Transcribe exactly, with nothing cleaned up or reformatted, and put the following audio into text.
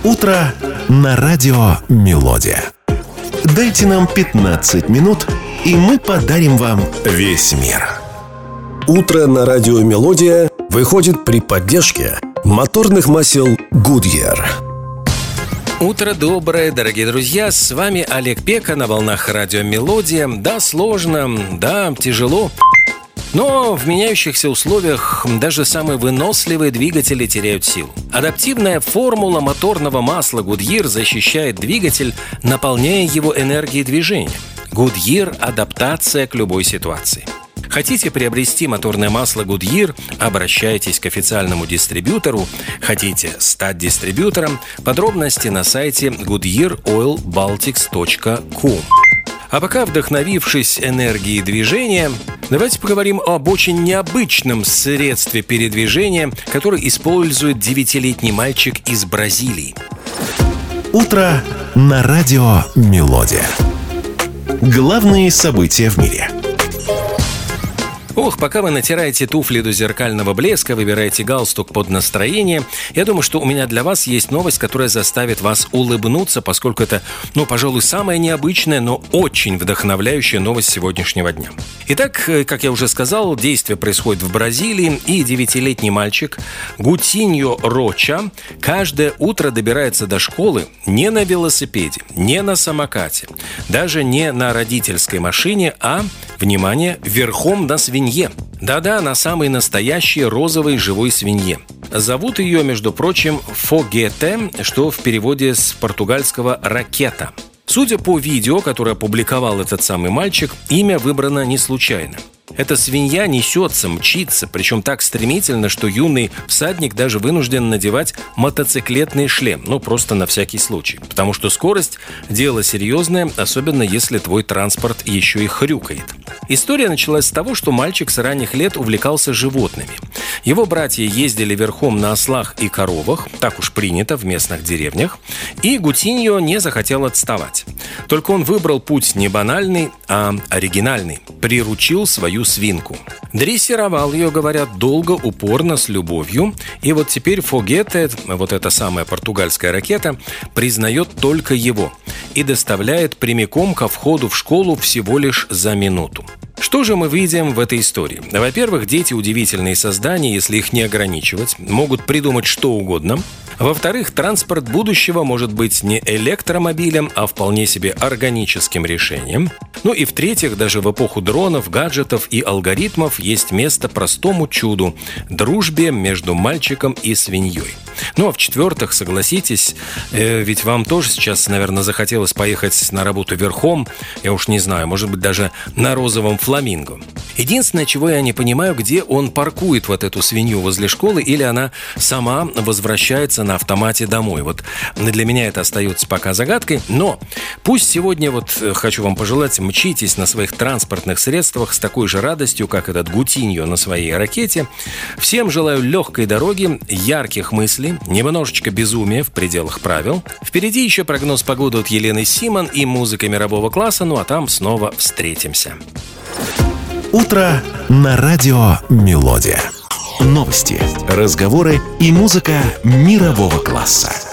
Утро на радио «Мелодия». Дайте нам пятнадцать минут, и мы подарим вам весь мир. Утро на радио «Мелодия» выходит при поддержке моторных масел Goodyear. Утро доброе, дорогие друзья, с вами Олег Пека на волнах радио «Мелодия». Да, сложно, да, тяжело, но в меняющихся условиях даже самые выносливые двигатели теряют силу. Адаптивная формула моторного масла Goodyear защищает двигатель, наполняя его энергией движения. Goodyear – адаптация к любой ситуации. Хотите приобрести моторное масло Goodyear? Обращайтесь к официальному дистрибьютору. Хотите стать дистрибьютором? Подробности на сайте goodyear oil baltics точка com. А пока, вдохновившись энергией движения, давайте поговорим об очень необычном средстве передвижения, которое использует девятилетний мальчик из Бразилии. Утро на радио «Мелодия». Главные события в мире. Ох, пока вы натираете туфли до зеркального блеска, выбираете галстук под настроение, я думаю, что у меня для вас есть новость, которая заставит вас улыбнуться, поскольку это, ну, пожалуй, самая необычная, но очень вдохновляющая новость сегодняшнего дня. Итак, как я уже сказал, действие происходит в Бразилии, и девятилетний мальчик Гутиньо Роча каждое утро добирается до школы не на велосипеде, не на самокате, даже не на родительской машине, а, внимание, верхом на свинье. Да-да, на самой настоящей розовой живой свинье. Зовут ее, между прочим, Фогете, что в переводе с португальского «ракета». Судя по видео, которое опубликовал этот самый мальчик, имя выбрано не случайно. Эта свинья несется, мчится, причем так стремительно, что юный всадник даже вынужден надевать мотоциклетный шлем, ну просто на всякий случай, потому что скорость – дело серьезное, особенно если твой транспорт еще и хрюкает. История началась с того, что мальчик с ранних лет увлекался животными. Его братья ездили верхом на ослах и коровах, так уж принято в местных деревнях, и Гутиньо не захотел отставать. Только он выбрал путь не банальный, а оригинальный – приручил свою свинку. Дрессировал ее, говорят, долго, упорно, с любовью, и вот теперь Фогете, вот эта самая португальская ракета, признает только его и доставляет прямиком ко входу в школу всего лишь за минуту. Что же мы видим в этой истории? Во-первых, дети – удивительные создания, если их не ограничивать, могут придумать что угодно. Во-вторых, транспорт будущего может быть не электромобилем, а вполне себе органическим решением. Ну и в-третьих, даже в эпоху дронов, гаджетов и алгоритмов есть место простому чуду – дружбе между мальчиком и свиньей. Ну а в-четвертых, согласитесь, э, ведь вам тоже сейчас, наверное, захотелось поехать на работу верхом, я уж не знаю, может быть, даже на розовом фламинго. Единственное, чего я не понимаю, где он паркует вот эту свинью возле школы, или она сама возвращается на автомате домой. Вот для меня это остается пока загадкой, но пусть сегодня, вот хочу вам пожелать, мчитесь на своих транспортных средствах с такой же радостью, как этот Гутиньо на своей ракете. Всем желаю легкой дороги, ярких мыслей, немножечко безумия в пределах правил. Впереди еще прогноз погоды от Елены Симон и музыка мирового класса, ну а там снова встретимся. Утро на радио «Мелодия». Новости, разговоры и музыка мирового класса.